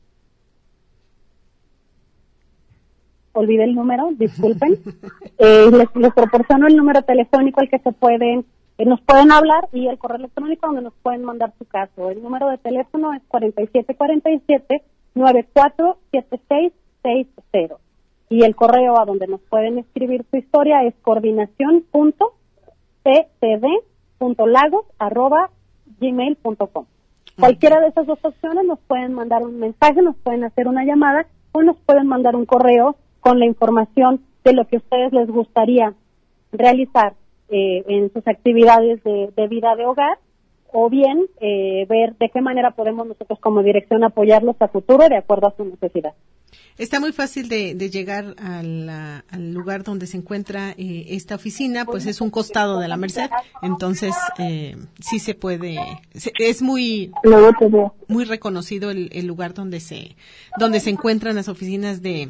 Olvidé el número, disculpen. Eh, les, les proporciono el número telefónico al que se pueden, eh, nos pueden hablar y el correo electrónico donde nos pueden mandar su caso. El número de teléfono es cuatro siete cuatro siete, nueve cuatro siete seis seis cero. Y el correo a donde nos pueden escribir su historia es coordinación punto c t d punto lagos arroba gmail punto com. Cualquiera de esas dos opciones nos pueden mandar un mensaje, nos pueden hacer una llamada o nos pueden mandar un correo con la información de lo que a ustedes les gustaría realizar eh, en sus actividades de, de vida de hogar, o bien eh, ver de qué manera podemos nosotros como dirección apoyarlos a futuro de acuerdo a su necesidad. Está muy fácil de, de llegar a la, al lugar donde se encuentra eh, esta oficina, pues es un costado de la Merced, entonces eh, sí se puede, se, es muy muy reconocido el, el lugar donde se donde se encuentran las oficinas de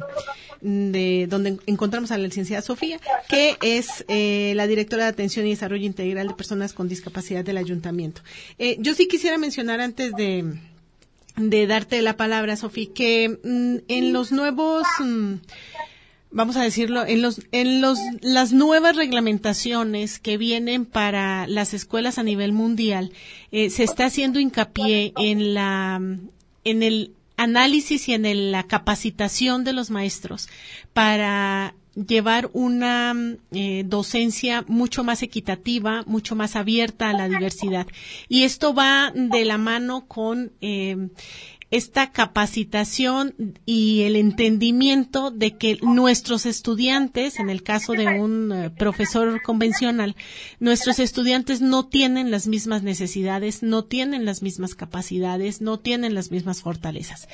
de donde encontramos a la licenciada Sofía, que es eh, la directora de Atención y Desarrollo Integral de Personas con Discapacidad del Ayuntamiento. Eh, yo sí quisiera mencionar antes de de darte la palabra, Sofía, que mm, en los nuevos, mm, vamos a decirlo, en los, en los, las nuevas reglamentaciones que vienen para las escuelas a nivel mundial, eh, se está haciendo hincapié en la, en el análisis y en el, la capacitación de los maestros para llevar una eh, docencia mucho más equitativa, mucho más abierta a la diversidad. Y esto va de la mano con eh, esta capacitación y el entendimiento de que nuestros estudiantes, en el caso de un eh, profesor convencional, nuestros estudiantes no tienen las mismas necesidades, no tienen las mismas capacidades, no tienen las mismas fortalezas.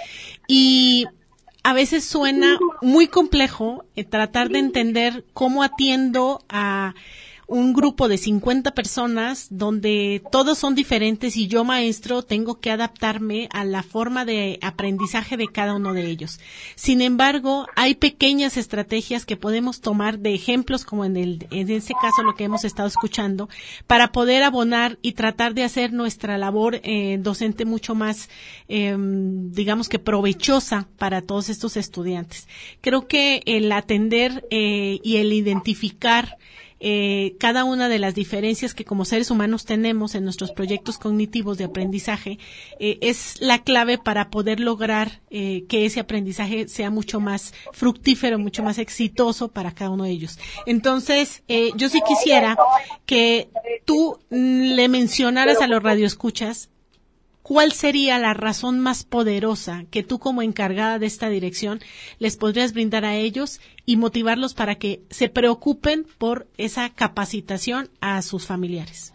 Y a veces suena muy complejo eh, tratar de entender cómo atiendo a un grupo de cincuenta personas donde todos son diferentes y yo, maestro, tengo que adaptarme a la forma de aprendizaje de cada uno de ellos. Sin embargo, hay pequeñas estrategias que podemos tomar de ejemplos, como en el en ese caso lo que hemos estado escuchando, para poder abonar y tratar de hacer nuestra labor eh, docente mucho más, eh, digamos que provechosa para todos estos estudiantes. Creo que el atender eh, y el identificar Eh, cada una de las diferencias que como seres humanos tenemos en nuestros proyectos cognitivos de aprendizaje eh, es la clave para poder lograr eh, que ese aprendizaje sea mucho más fructífero, mucho más exitoso para cada uno de ellos. Entonces, eh, yo sí quisiera que tú mm, le mencionaras a los radioescuchas ¿cuál sería la razón más poderosa que tú como encargada de esta dirección les podrías brindar a ellos y motivarlos para que se preocupen por esa capacitación a sus familiares?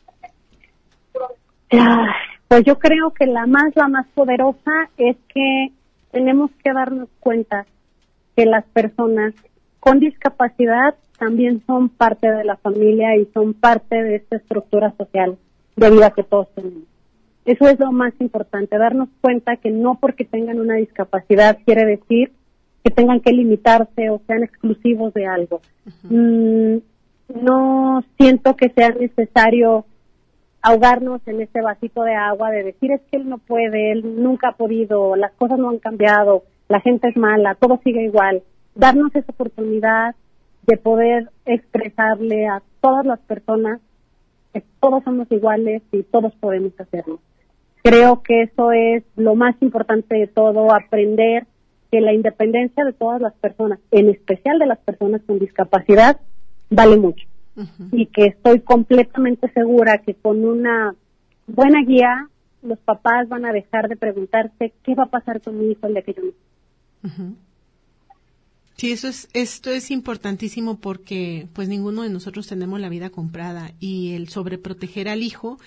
Pues yo creo que la más, la más poderosa es que tenemos que darnos cuenta que las personas con discapacidad también son parte de la familia y son parte de esta estructura social de vida que todos tenemos. Eso es lo más importante, darnos cuenta que no porque tengan una discapacidad quiere decir que tengan que limitarse o sean exclusivos de algo. Uh-huh. Mm, no siento que sea necesario ahogarnos en ese vasito de agua de decir es que él no puede, él nunca ha podido, las cosas no han cambiado, la gente es mala, todo sigue igual. Darnos esa oportunidad de poder expresarle a todas las personas que todos somos iguales y todos podemos hacerlo. Creo que eso es lo más importante de todo, aprender que la independencia de todas las personas, en especial de las personas con discapacidad, vale mucho. Uh-huh. Y que estoy completamente segura que con una buena guía, los papás van a dejar de preguntarse qué va a pasar con mi hijo el día que yo no. Uh-huh. Sí, eso es, esto es importantísimo porque pues ninguno de nosotros tenemos la vida comprada y el sobreproteger al hijo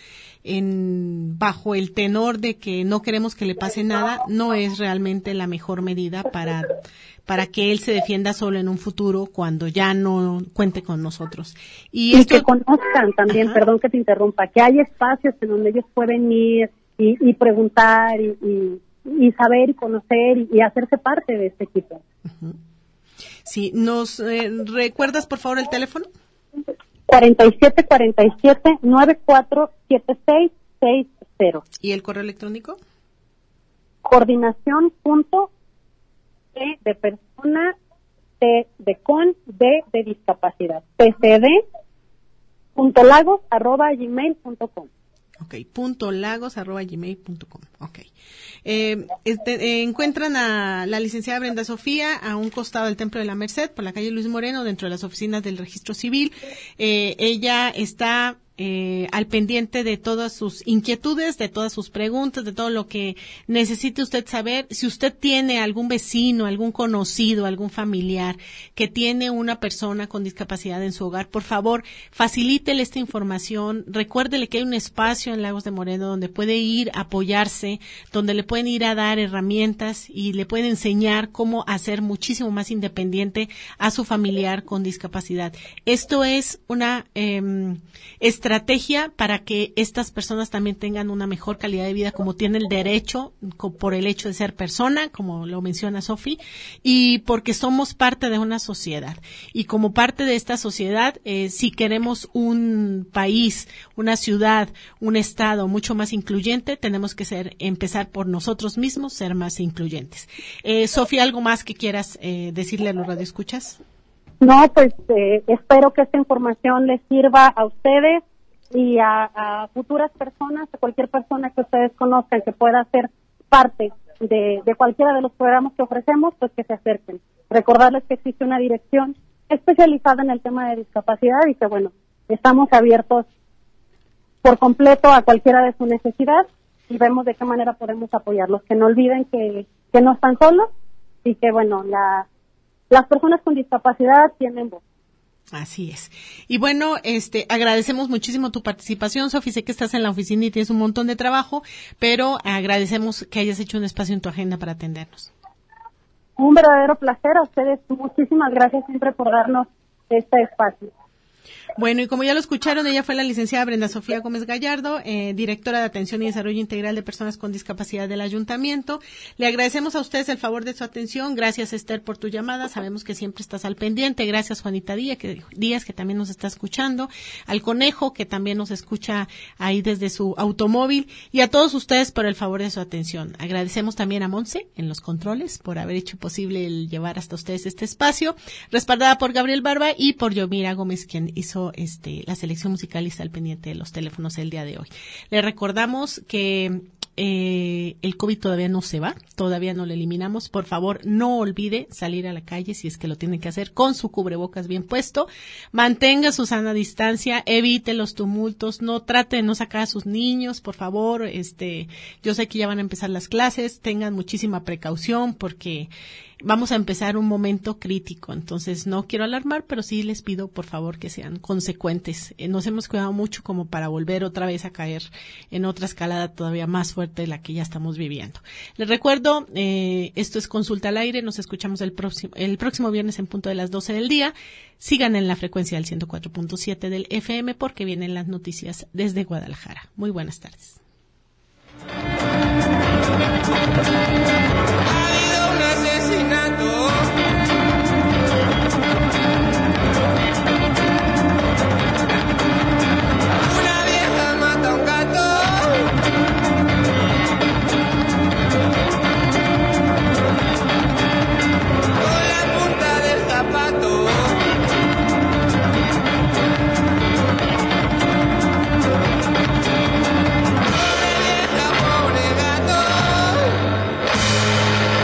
en bajo el tenor de que no queremos que le pase nada no es realmente la mejor medida para para que él se defienda solo en un futuro cuando ya no cuente con nosotros. Y, y esto... que conozcan también, Ajá. perdón que te interrumpa, que hay espacios en donde ellos pueden ir y, y preguntar y, y, y saber y conocer y, y hacerse parte de este equipo. Uh-huh. Sí, ¿nos eh, recuerdas por favor el teléfono? cuarenta y siete cuarenta y siete, noventa y cuatro setenta y seis sesenta. ¿Y el correo electrónico? Coordinación punto C de persona, C de con, D de discapacidad. P C D punto lagos arroba gmail punto com. Ok, punto lagos arroba gmail punto com. Ok. Eh, este, eh, encuentran a la licenciada Brenda Sofía a un costado del Templo de la Merced, por la calle Luis Moreno, dentro de las oficinas del Registro Civil. Eh, ella está eh, al pendiente de todas sus inquietudes, de todas sus preguntas, de todo lo que necesite usted saber. Si usted tiene algún vecino, algún conocido, algún familiar que tiene una persona con discapacidad en su hogar, por favor, facilítele esta información. Recuérdele que hay un espacio en Lagos de Moreno donde puede ir a apoyarse, donde le pueden ir a dar herramientas y le pueden enseñar cómo hacer muchísimo más independiente a su familiar con discapacidad. Esto es una eh, estrategia para que estas personas también tengan una mejor calidad de vida, como tiene el derecho por el hecho de ser persona, como lo menciona Sofi, y porque somos parte de una sociedad. Y como parte de esta sociedad, eh, si queremos un país, una ciudad, un estado mucho más incluyente, tenemos que ser empezar por nosotros mismos, ser más incluyentes. Eh, Sofi, ¿algo más que quieras eh, decirle a los radioescuchas? No, pues eh, espero que esta información les sirva a ustedes y a, a futuras personas, a cualquier persona que ustedes conozcan que pueda ser parte de, de cualquiera de los programas que ofrecemos, pues que se acerquen. Recordarles que existe una dirección especializada en el tema de discapacidad y que, bueno, estamos abiertos por completo a cualquiera de su necesidad y vemos de qué manera podemos apoyarlos. Que no olviden que, que no están solos y que, bueno, la, las personas con discapacidad tienen voz. Así es. Y bueno, este, agradecemos muchísimo tu participación, Sofi. Sé que estás en la oficina y tienes un montón de trabajo, pero agradecemos que hayas hecho un espacio en tu agenda para atendernos. Un verdadero placer a ustedes. Muchísimas gracias siempre por darnos este espacio. Bueno, y como ya lo escucharon, ella fue la licenciada Brenda Sofía Gómez Gallardo, eh, directora de Atención y Desarrollo Integral de Personas con Discapacidad del Ayuntamiento. Le agradecemos a ustedes el favor de su atención. Gracias, Esther, por tu llamada. Sabemos que siempre estás al pendiente. Gracias, Juanita Díaz, que, Díaz, que también nos está escuchando. Al Conejo, que también nos escucha ahí desde su automóvil. Y a todos ustedes por el favor de su atención. Agradecemos también a Monse en los controles por haber hecho posible el llevar hasta ustedes este espacio. Respaldada por Gabriel Barba y por Yomira Gómez, quien hizo este la selección musical y está al pendiente de los teléfonos el día de hoy. Le recordamos que eh, el COVID todavía no se va, todavía no lo eliminamos. Por favor, no olvide salir a la calle si es que lo tiene que hacer con su cubrebocas bien puesto. Mantenga su sana distancia, evite los tumultos, no trate de no sacar a sus niños, por favor. Este, yo sé que ya van a empezar las clases, tengan muchísima precaución porque vamos a empezar un momento crítico, entonces no quiero alarmar, pero sí les pido por favor que sean consecuentes. Eh, nos hemos cuidado mucho como para volver otra vez a caer en otra escalada todavía más fuerte de la que ya estamos viviendo. Les recuerdo, eh, esto es Consulta al Aire, nos escuchamos el próximo, el próximo viernes en punto de las doce del día. Sigan en la frecuencia del ciento cuatro punto siete del F M porque vienen las noticias desde Guadalajara. Muy buenas tardes. Gato.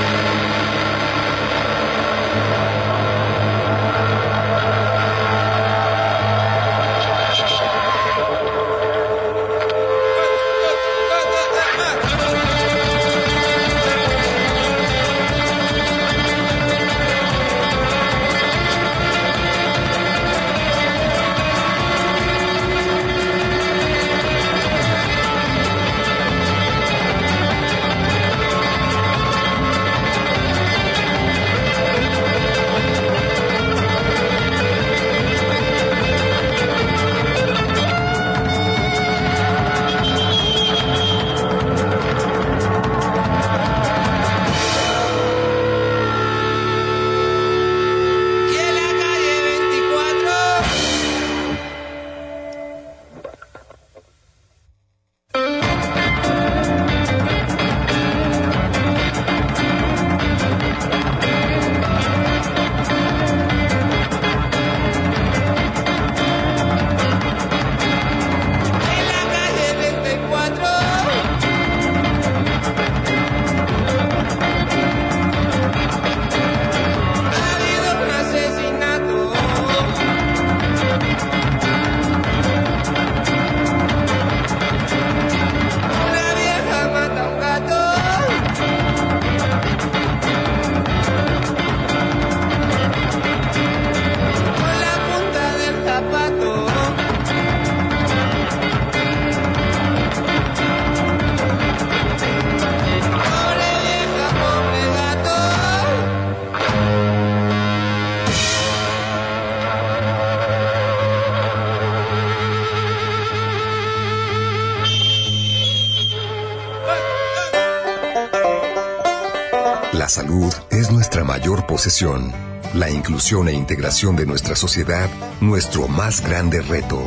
salud es nuestra mayor posesión. La inclusión e integración de nuestra sociedad, nuestro más grande reto.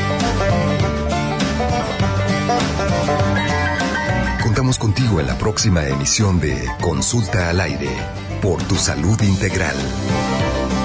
Contamos contigo en la próxima emisión de Consulta al Aire, por tu salud integral.